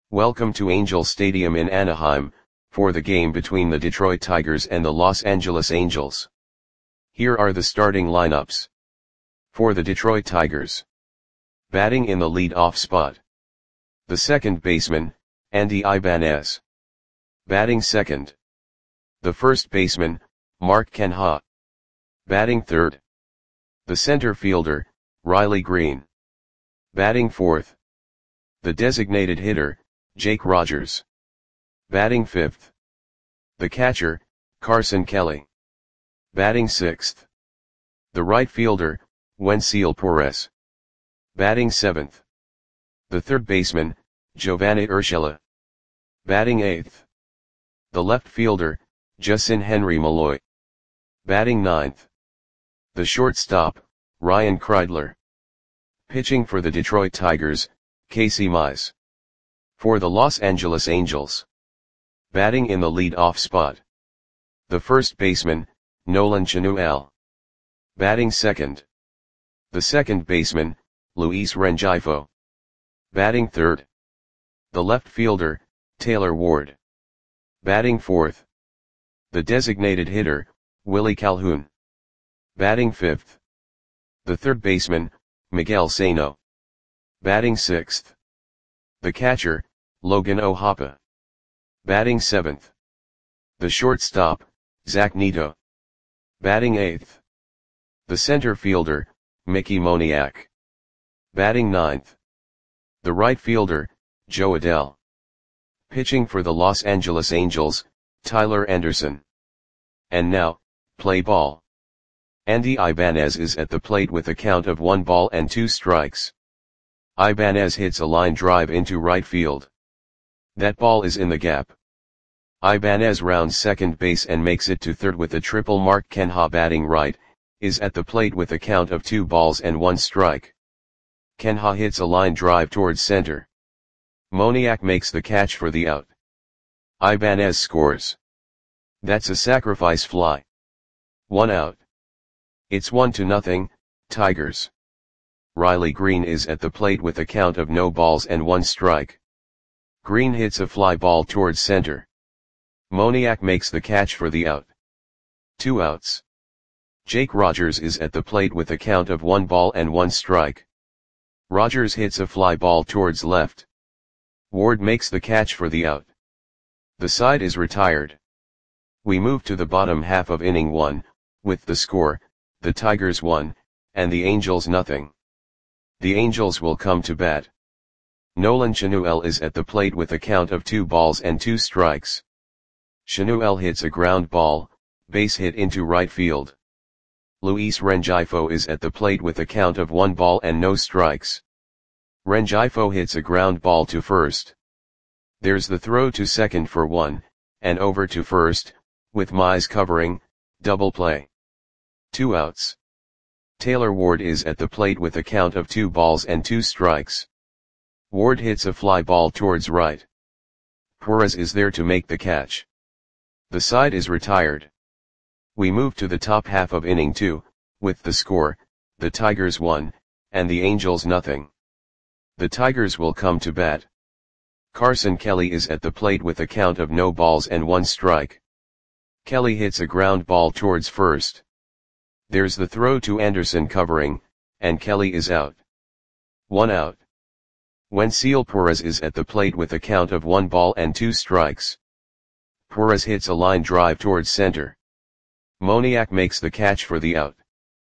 Welcome to Angel Stadium in Anaheim, for the game between the Detroit Tigers and the Los Angeles Angels. Here are the starting lineups. For the Detroit Tigers. Batting in the lead-off spot. The second baseman, Andy Ibanez. Batting second. The first baseman, Mark Canha. Batting third. The center fielder, Riley Greene. Batting fourth. The designated hitter, Jake Rogers. Batting fifth. The catcher, Carson Kelly. Batting sixth. The right fielder, Wenceel Perez. Batting seventh. The third baseman, Giovanny Urshela. Batting eighth. The left fielder, Justin Henry Malloy. Batting ninth. The shortstop, Ryan Kreidler. Pitching for the Detroit Tigers, Casey Mize. For the Los Angeles Angels. Batting in the lead-off spot. The first baseman, Nolan Chanuel. Batting second. The second baseman, Luis Rengifo. Batting third. The left fielder, Taylor Ward. Batting fourth. The designated hitter, Willie Calhoun. Batting fifth. The third baseman, Miguel Sano. Batting sixth. The catcher, Logan O'Hoppe. Batting seventh. The shortstop, Zach Neto. Batting eighth. The center fielder, Mickey Moniak. Batting ninth. The right fielder, Joe Adell. Pitching for the Los Angeles Angels, Tyler Anderson. And now, play ball. Andy Ibanez is at the plate with a count of 1-2 strikes. Ibanez hits a line drive into right field. That ball is in the gap. Ibanez rounds second base and makes it to third with a triple. Mark Canha, batting right, is at the plate with a count of 2-1 strike. Canha hits a line drive towards center. Moniak makes the catch for the out. Ibanez scores. That's a sacrifice fly. 1 out. It's 1-0, Tigers. Riley Greene is at the plate with a count of 0-1 strike. Greene hits a fly ball towards center. Moniak makes the catch for the out. 2 outs. Jake Rogers is at the plate with a count of 1-1 strike. Rogers hits a fly ball towards left. Ward makes the catch for the out. The side is retired. We move to the bottom half of inning 1, with the score, the Tigers 1, and the Angels 0. The Angels will come to bat. Nolan Chanuel is at the plate with a count of 2-2 strikes. Chanuel hits a ground ball, base hit into right field. Luis Rengifo is at the plate with a count of 1-0 strikes. Rengifo hits a ground ball to first. There's the throw to second for 1, and over to first, with Mize covering, double play. 2 outs. Taylor Ward is at the plate with a count of 2-2 strikes. Ward hits a fly ball towards right. Perez is there to make the catch. The side is retired. We move to the top half of inning 2, with the score, the Tigers 1, and the Angels 0. The Tigers will come to bat. Carson Kelly is at the plate with a count of 0-1 strike. Kelly hits a ground ball towards first. There's the throw to Anderson covering, and Kelly is out. 1 out. Wenceel Perez is at the plate with a count of 1-2 strikes. Perez hits a line drive towards center. Moniak makes the catch for the out.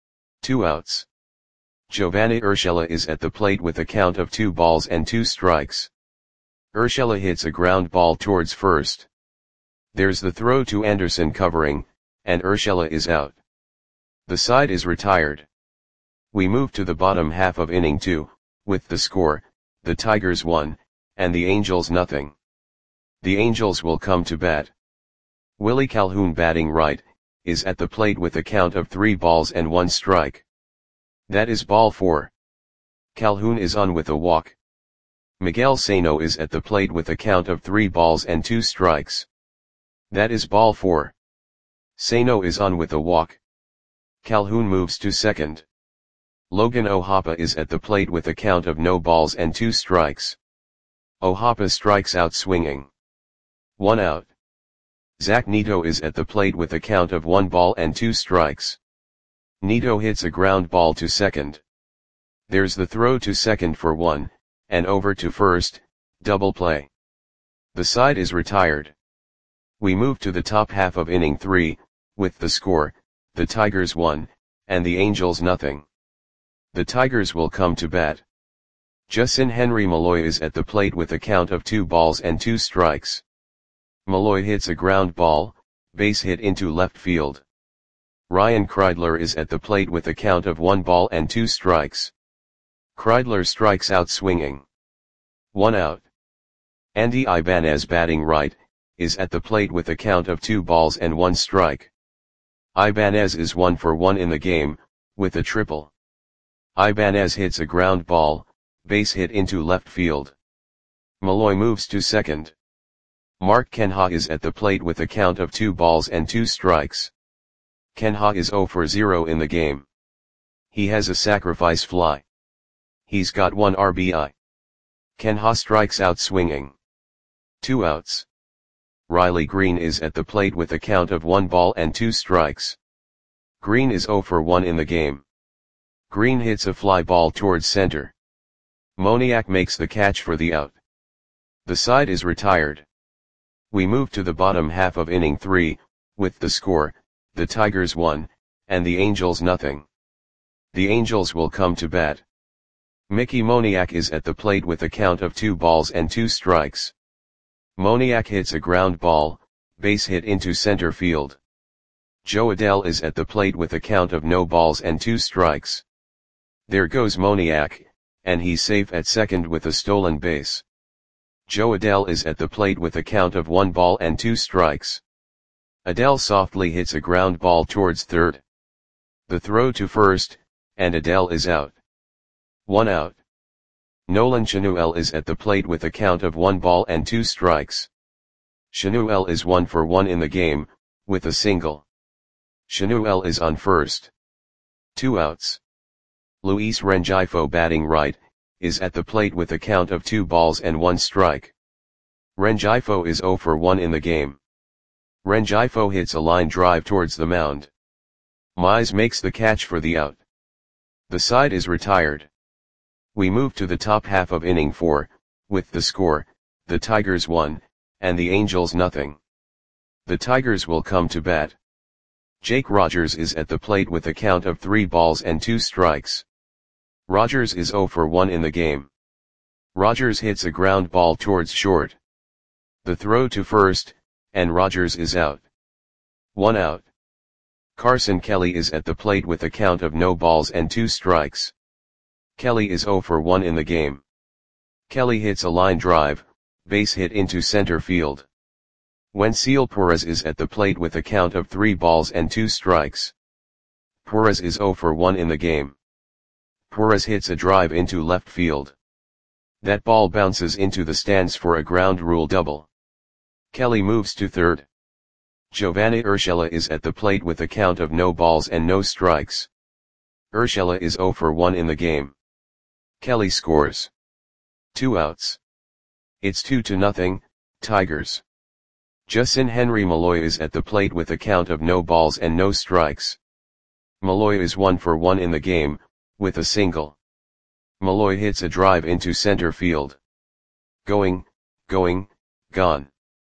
2 outs. Giovanny Urshela is at the plate with a count of 2-2 strikes. Urshela hits a ground ball towards first. There's the throw to Anderson covering, and Urshela is out. The side is retired. We move to the bottom half of inning 2, with the score, the Tigers 1, and the Angels 0. The Angels will come to bat. Willie Calhoun, batting right, is at the plate with a count of 3-1 strike. That is ball 4. Calhoun is on with a walk. Miguel Sano is at the plate with a count of 3-2 strikes. That is ball 4. Sano is on with a walk. Calhoun moves to second. Logan O'Hoppe is at the plate with a count of 0-2 strikes. Ohapa strikes out swinging. 1 out. Zach Neto is at the plate with a count of 1 ball and 2 strikes. Neto hits a ground ball to second. There's the throw to second for 1, and over to first, double play. The side is retired. We move to the top half of inning 3, with the score, the Tigers 1, and the Angels nothing. The Tigers will come to bat. Justin Henry Malloy is at the plate with a count of 2 balls and 2 strikes. Malloy hits a ground ball, base hit into left field. Ryan Kreidler is at the plate with a count of 1 ball and 2 strikes. Kreidler strikes out swinging. 1 out. Andy Ibanez batting right, is at the plate with a count of 2 balls and 1 strike. Ibanez is 1 for 1 in the game, with a triple. Ibanez hits a ground ball, base hit into left field. Malloy moves to second. Mark Kenha is at the plate with a count of 2 balls and 2 strikes. Kenha is 0 for 0 in the game. He has a sacrifice fly. He's got 1 RBI. Kenha strikes out swinging. 2 outs. Riley Green is at the plate with a count of 1 ball and 2 strikes. Green is 0 for 1 in the game. Green hits a fly ball towards center. Moniak makes the catch for the out. The side is retired. We move to the bottom half of inning 3, with the score, the Tigers 1, and the Angels nothing. The Angels will come to bat. Mickey Moniak is at the plate with a count of 2 balls and 2 strikes. Moniak hits a ground ball, base hit into center field. Joe Adell is at the plate with a count of no balls and 2 strikes. There goes Moniak, and he's safe at second with a stolen base. Joe Adell is at the plate with a count of 1 ball and 2 strikes. Adell softly hits a ground ball towards third. The throw to first, and Adell is out. 1 out. Nolan Chanuel is at the plate with a count of 1 ball and 2 strikes. Chanuel is 1 for 1 in the game, with a single. Chanuel is on first. 2 outs. Luis Rengifo batting right, is at the plate with a count of 2 balls and 1 strike. Rengifo is 0 for 1 in the game. Rengifo hits a line drive towards the mound. Mize makes the catch for the out. The side is retired. We move to the top half of inning 4, with the score, the Tigers 1, and the Angels nothing. The Tigers will come to bat. Jake Rogers is at the plate with a count of 3 balls and 2 strikes. Rogers is 0 for 1 in the game. Rogers hits a ground ball towards short. The throw to first, and Rogers is out. 1 out. Carson Kelly is at the plate with a count of no balls and 2 strikes. Kelly is 0 for 1 in the game. Kelly hits a line drive, base hit into center field. Wenceel Perez is at the plate with a count of 3 balls and 2 strikes. Perez is 0 for 1 in the game. Perez hits a drive into left field. That ball bounces into the stands for a ground rule double. Kelly moves to third. Giovanni Urshela is at the plate with a count of no balls and no strikes. Urshela is 0 for 1 in the game. Kelly scores. 2 outs. It's 2-0, Tigers. Justin Henry Malloy is at the plate with a count of no balls and no strikes. Malloy is 1 for 1 in the game, with a single. Malloy hits a drive into center field. Going, gone.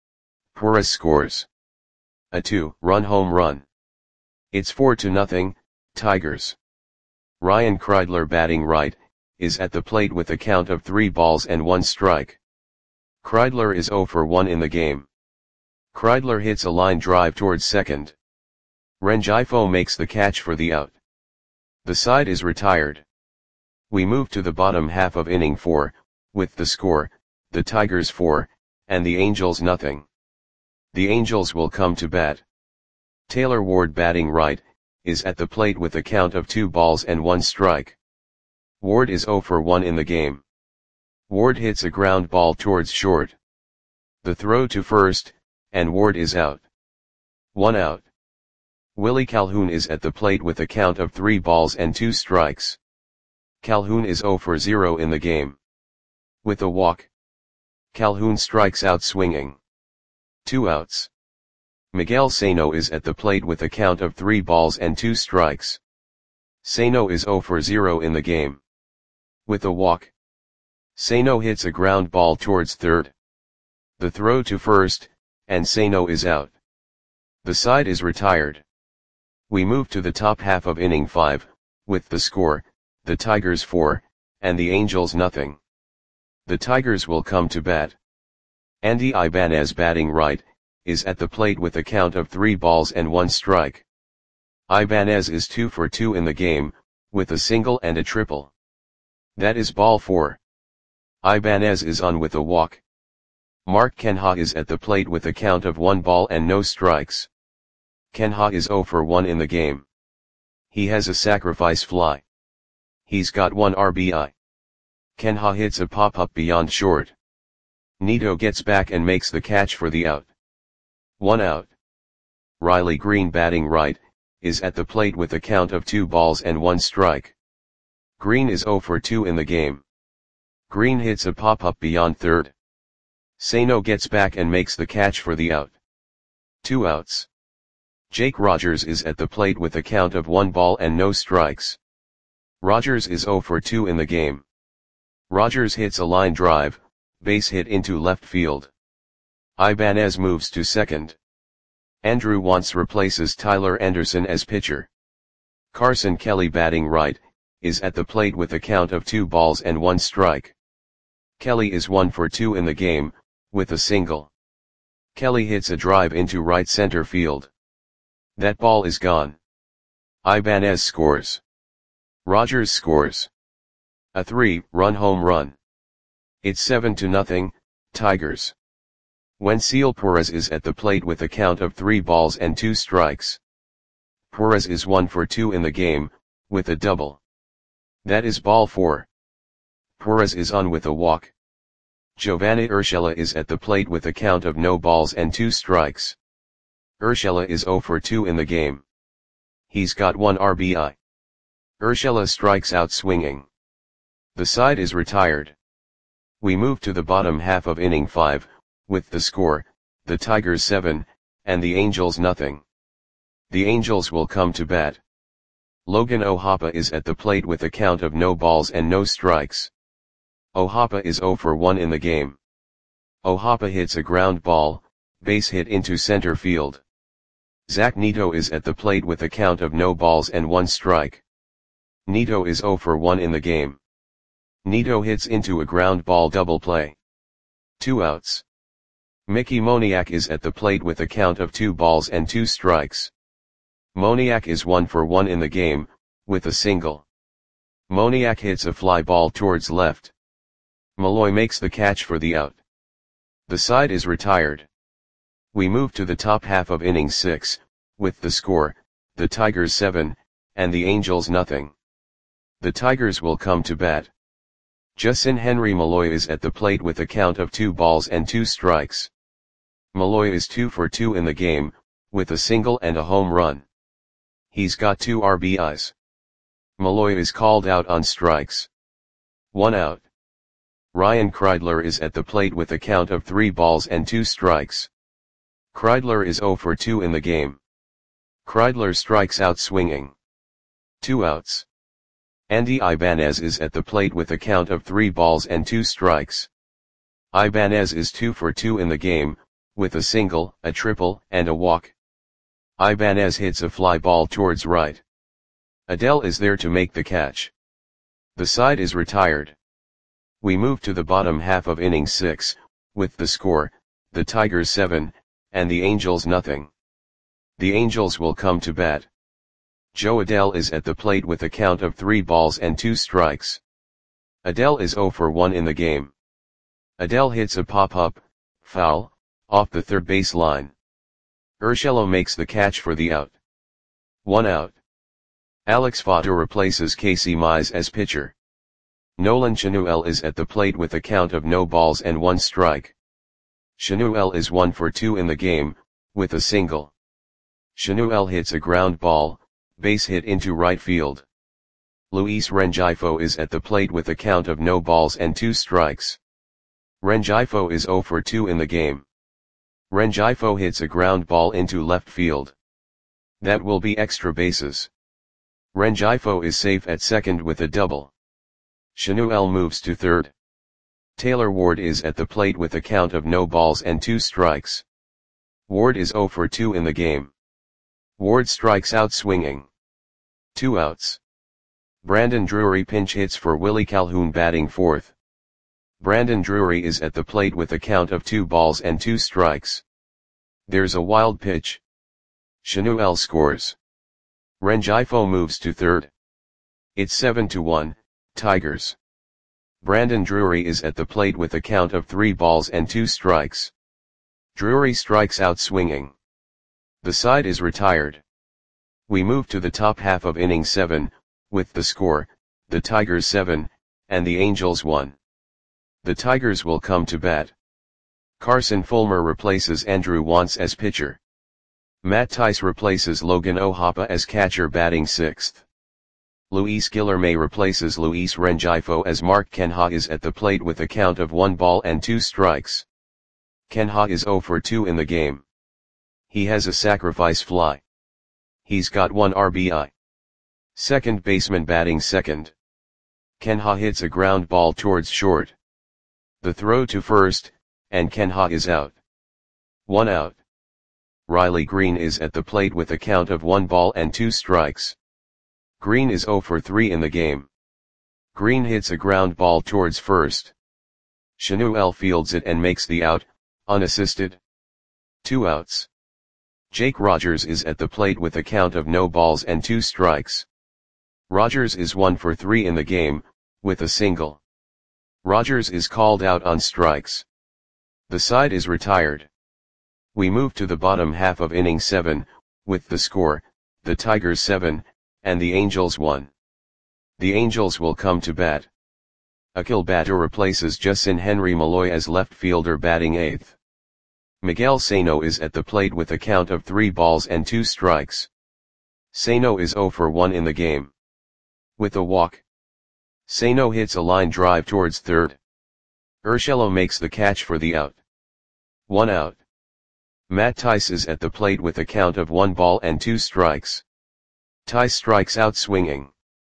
Perez scores. A 2-run home run. It's 4-0, Tigers. Ryan Kreidler batting right, is at the plate with a count of 3 balls and 1 strike. Kreidler is 0 for 1 in the game. Kreidler hits a line drive towards second. Rengifo makes the catch for the out. The side is retired. We move to the bottom half of inning 4, with the score, the Tigers 4, and the Angels nothing. The Angels will come to bat. Taylor Ward batting right, is at the plate with a count of 2 balls and 1 strike. Ward is 0 for 1 in the game. Ward hits a ground ball towards short. The throw to first, and Ward is out. 1 out. Willie Calhoun is at the plate with a count of 3 balls and 2 strikes. Calhoun is 0 for 0 in the game. With a walk. Calhoun strikes out swinging. 2 outs. Miguel Sano is at the plate with a count of 3 balls and 2 strikes. Sano is 0 for 0 in the game. With a walk, Sano hits a ground ball towards third. The throw to first, and Sano is out. The side is retired. We move to the top half of inning 5, with the score, the Tigers 4, and the Angels nothing. The Tigers will come to bat. Andy Ibanez, batting right, is at the plate with a count of 3 balls and 1 strike. Ibanez is 2 for 2 in the game, with a single and a triple. That is ball 4. Ibanez is on with a walk. Mark Kenha is at the plate with a count of 1 ball and no strikes. Kenha is 0 for 1 in the game. He has a sacrifice fly. He's got 1 RBI. Kenha hits a pop-up beyond short. Nito gets back and makes the catch for the out. 1 out. Riley Green, batting right, is at the plate with a count of 2 balls and 1 strike. Green is 0 for 2 in the game. Green hits a pop-up beyond third. Sano gets back and makes the catch for the out. 2 outs. Jake Rogers is at the plate with a count of 1 ball and no strikes. Rogers is 0 for 2 in the game. Rogers hits a line drive, base hit into left field. Ibanez moves to second. Andrew Wantz replaces Tyler Anderson as pitcher. Carson Kelly, batting right, is at the plate with a count of 2 balls and 1 strike. Kelly is 1 for 2 in the game, with a single. Kelly hits a drive into right center field. That ball is gone. Ibanez scores. Rogers scores. A 3-run home run. It's 7-0, Tigers. Wenceel Perez is at the plate with a count of 3 balls and 2 strikes. Perez is 1 for 2 in the game, with a double. That is ball 4. Perez is on with a walk. Giovanni Urshela is at the plate with a count of no balls and 2 strikes. Urshela is 0 for 2 in the game. He's got 1 RBI. Urshela strikes out swinging. The side is retired. We move to the bottom half of inning 5, with the score, the Tigers 7, and the Angels nothing. The Angels will come to bat. Logan O'Hoppe is at the plate with a count of no balls and no strikes. O'Hoppe is 0 for 1 in the game. O'Hoppe hits a ground ball, base hit into center field. Zach Nito is at the plate with a count of no balls and 1 strike. Nito is 0 for 1 in the game. Nito hits into a ground ball double play. 2 outs. Mickey Moniak is at the plate with a count of 2 balls and 2 strikes. Moniak is 1 for 1 in the game, with a single. Moniak hits a fly ball towards left. Malloy makes the catch for the out. The side is retired. We move to the top half of inning 6, with the score, the Tigers 7, and the Angels nothing. The Tigers will come to bat. Justin Henry Malloy is at the plate with a count of 2 balls and 2 strikes. Malloy is 2 for 2 in the game, with a single and a home run. He's got 2 RBIs. Malloy is called out on strikes. 1 out. Ryan Kreidler is at the plate with a count of 3 balls and 2 strikes. Kreidler is 0 for 2 in the game. Kreidler strikes out swinging. 2 outs. Andy Ibanez is at the plate with a count of 3 balls and 2 strikes. Ibanez is 2 for 2 in the game, with a single, a triple, and a walk. Ibanez hits a fly ball towards right. Adele is there to make the catch. The side is retired. We move to the bottom half of inning 6, with the score, the Tigers 7, and the Angels nothing. The Angels will come to bat. Joe Adele is at the plate with a count of 3 balls and 2 strikes. Adele is 0 for 1 in the game. Adele hits a pop-up, foul, off the third base line. Urshela makes the catch for the out. 1 out. Alex Votto replaces Casey Mize as pitcher. Nolan Chanuel is at the plate with a count of no balls and 1 strike. Chanuel is 1 for 2 in the game, with a single. Chanuel hits a ground ball, base hit into right field. Luis Rengifo is at the plate with a count of no balls and 2 strikes. Rengifo is 0 for 2 in the game. Rengifo hits a ground ball into left field. That will be extra bases. Rengifo is safe at second with a double. Shanuel moves to third. Taylor Ward is at the plate with a count of no balls and 2 strikes. Ward is 0 for 2 in the game. Ward strikes out swinging. 2 outs. Brandon Drury pinch hits for Willie Calhoun batting fourth. Brandon Drury is at the plate with a count of 2 balls and 2 strikes. There's a wild pitch. Shanuel scores. Rengifo moves to third. It's 7-1, Tigers. Brandon Drury is at the plate with a count of 3 balls and 2 strikes. Drury strikes out swinging. The side is retired. We move to the top half of inning 7, with the score, the Tigers 7, and the Angels 1. The Tigers will come to bat. Carson Fulmer replaces Andrew Wantz as pitcher. Matt Thaiss replaces Logan O'Hoppe as catcher batting 6th. Luis Guilherme replaces Luis Rengifo as Mark Kenha is at the plate with a count of 1 ball and 2 strikes. Kenha is 0 for 2 in the game. He has a sacrifice fly. He's got 1 RBI. Second baseman batting second. Kenha hits a ground ball towards short. The throw to first, and Kenha is out. 1 out. Riley Green is at the plate with a count of 1 ball and 2 strikes. Green is 0 for 3 in the game. Green hits a ground ball towards first. Shanuel fields it and makes the out, unassisted. 2 outs. Jake Rogers is at the plate with a count of no balls and 2 strikes. Rogers is 1 for 3 in the game, with a single. Rogers is called out on strikes. The side is retired. We move to the bottom half of inning 7, with the score, the Tigers 7, and the Angels 1. The Angels will come to bat. Akil Bader replaces Justin Henry Malloy as left fielder batting 8th. Miguel Sano is at the plate with a count of 3 balls and 2 strikes. Sano is 0 for 1 in the game. With a walk. Sano hits a line drive towards third. Urshela makes the catch for the out. 1 out. Matt Thaiss is at the plate with a count of 1 ball and 2 strikes. Thaiss strikes out swinging.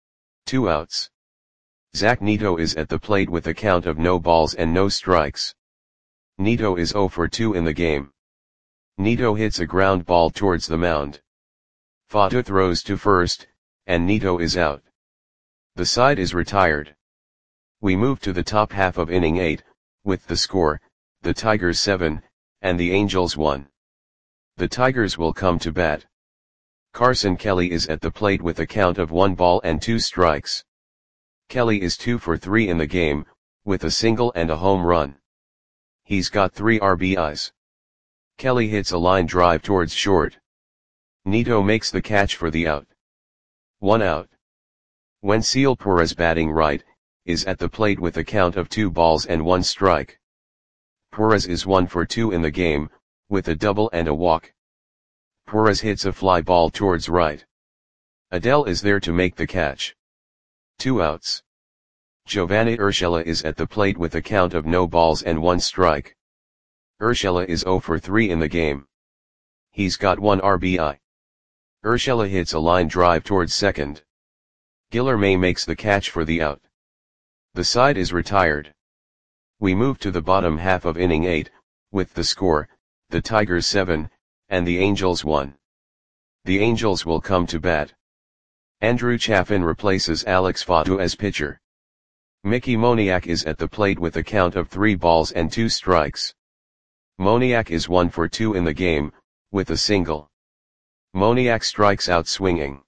2 outs. Zach Neto is at the plate with a count of no balls and no strikes. Neto is 0 for 2 in the game. Neto hits a ground ball towards the mound. Fatu throws to first, and Neto is out. The side is retired. We move to the top half of inning 8, with the score, the Tigers 7, and the Angels 1. The Tigers will come to bat. Carson Kelly is at the plate with a count of 1 ball and 2 strikes. Kelly is 2 for 3 in the game, with a single and a home run. He's got 3 RBIs. Kelly hits a line drive towards short. Neto makes the catch for the out. 1 out. Wenceel Perez batting right, is at the plate with a count of 2 balls and 1 strike. Perez is 1 for 2 in the game, with a double and a walk. Perez hits a fly ball towards right. Adele is there to make the catch. 2 outs. Giovanni Urshela is at the plate with a count of no balls and 1 strike. Urshela is 0 for 3 in the game. He's got 1 RBI. Urshela hits a line drive towards second. Guilherme makes the catch for the out. The side is retired. We move to the bottom half of inning 8, with the score, the Tigers 7, and the Angels 1. The Angels will come to bat. Andrew Chaffin replaces Alex Fatu as pitcher. Mickey Moniak is at the plate with a count of 3 balls and 2 strikes. Moniak is 1 for 2 in the game, with a single. Moniak strikes out swinging.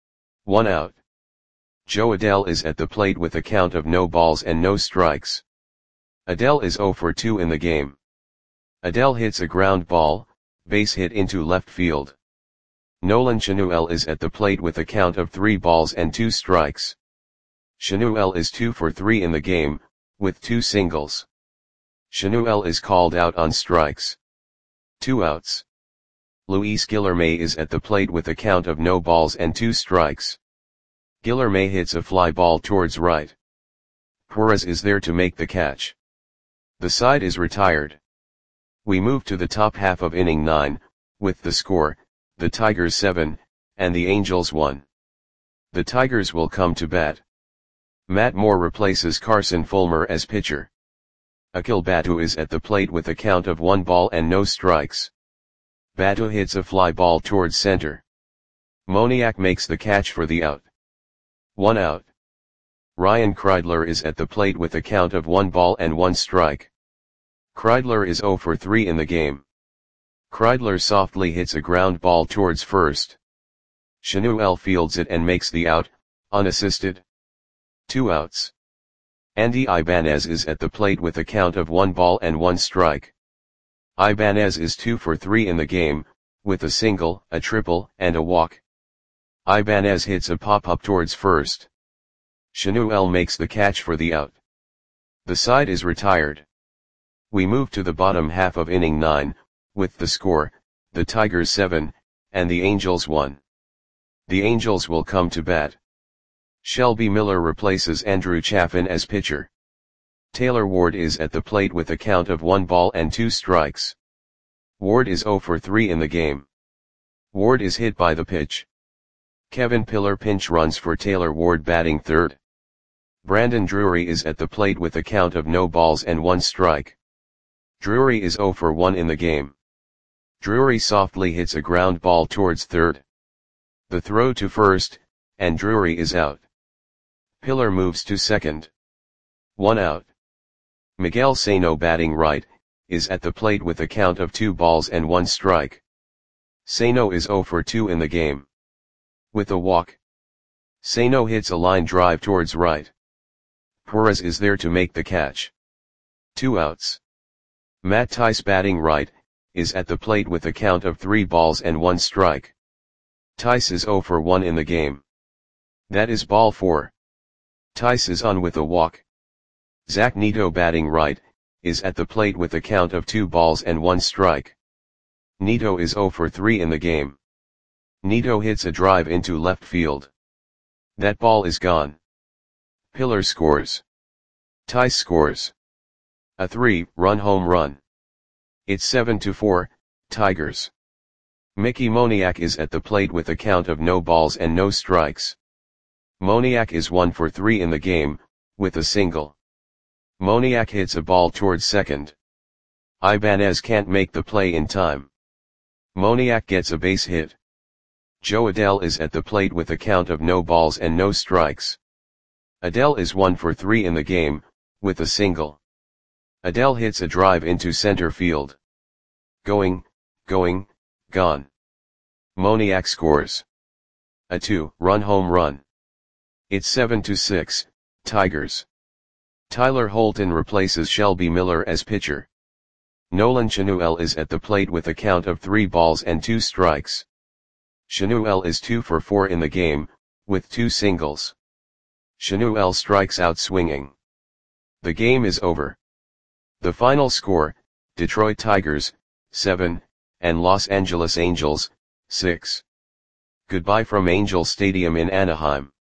1 out. Joe Adele is at the plate with a count of no balls and no strikes. Adele is 0 for 2 in the game. Adele hits a ground ball, base hit into left field. Nolan Shanuel is at the plate with a count of 3 balls and 2 strikes. Shanuel is 2 for 3 in the game, with 2 singles. Shanuel is called out on strikes. 2 outs. Luis Guilherme is at the plate with a count of no balls and 2 strikes. Guilherme hits a fly ball towards right. Perez is there to make the catch. The side is retired. We move to the top half of inning 9, with the score, the Tigers 7, and the Angels 1. The Tigers will come to bat. Matt Moore replaces Carson Fulmer as pitcher. Akil Batu is at the plate with a count of 1 ball and no strikes. Batu hits a fly ball towards center. Moniak makes the catch for the out. 1 out. Ryan Kreidler is at the plate with a count of 1 ball and 1 strike. Kreidler is 0 for 3 in the game. Kreidler softly hits a ground ball towards first. Shanuel fields it and makes the out, unassisted. 2 outs. Andy Ibanez is at the plate with a count of 1 ball and 1 strike. Ibanez is 2 for 3 in the game, with a single, a triple, and a walk. Ibanez hits a pop-up towards first. Shanuel makes the catch for the out. The side is retired. We move to the bottom half of inning 9, with the score, the Tigers 7, and the Angels 1. The Angels will come to bat. Shelby Miller replaces Andrew Chaffin as pitcher. Taylor Ward is at the plate with a count of 1 ball and 2 strikes. Ward is 0 for 3 in the game. Ward is hit by the pitch. Kevin Pillar pinch runs for Taylor Ward batting third. Brandon Drury is at the plate with a count of no balls and 1 strike. Drury is 0 for 1 in the game. Drury softly hits a ground ball towards third. The throw to first, and Drury is out. Pillar moves to second. 1 out. Miguel Sano batting right, is at the plate with a count of 2 balls and 1 strike. Sano is 0 for 2 in the game. With a walk. Sano hits a line drive towards right. Perez is there to make the catch. 2 outs. Matt Tice batting right, is at the plate with a count of 3 balls and 1 strike. Tice is 0 for 1 in the game. That is ball 4. Tice is on with a walk. Zach Neto batting right, is at the plate with a count of 2 balls and 1 strike. Neto is 0 for 3 in the game. Neto hits a drive into left field. That ball is gone. Pillar scores. Tice scores. A 3-run home run. It's 7-4, Tigers. Mickey Moniak is at the plate with a count of no balls and no strikes. Moniak is 1 for 3 in the game, with a single. Moniak hits a ball towards second. Ibanez can't make the play in time. Moniak gets a base hit. Joe Adell is at the plate with a count of no balls and no strikes. Adell is 1 for 3 in the game, with a single. Adell hits a drive into center field. Going, gone. Moniak scores. A 2-run home run. It's 7-6, Tigers. Tyler Holton replaces Shelby Miller as pitcher. Nolan Shanuel is at the plate with a count of 3 balls and 2 strikes. Shanuel is 2 for 4 in the game, with 2 singles. Shanuel strikes out swinging. The game is over. The final score, Detroit Tigers, 7, and Los Angeles Angels, 6. Goodbye from Angel Stadium in Anaheim.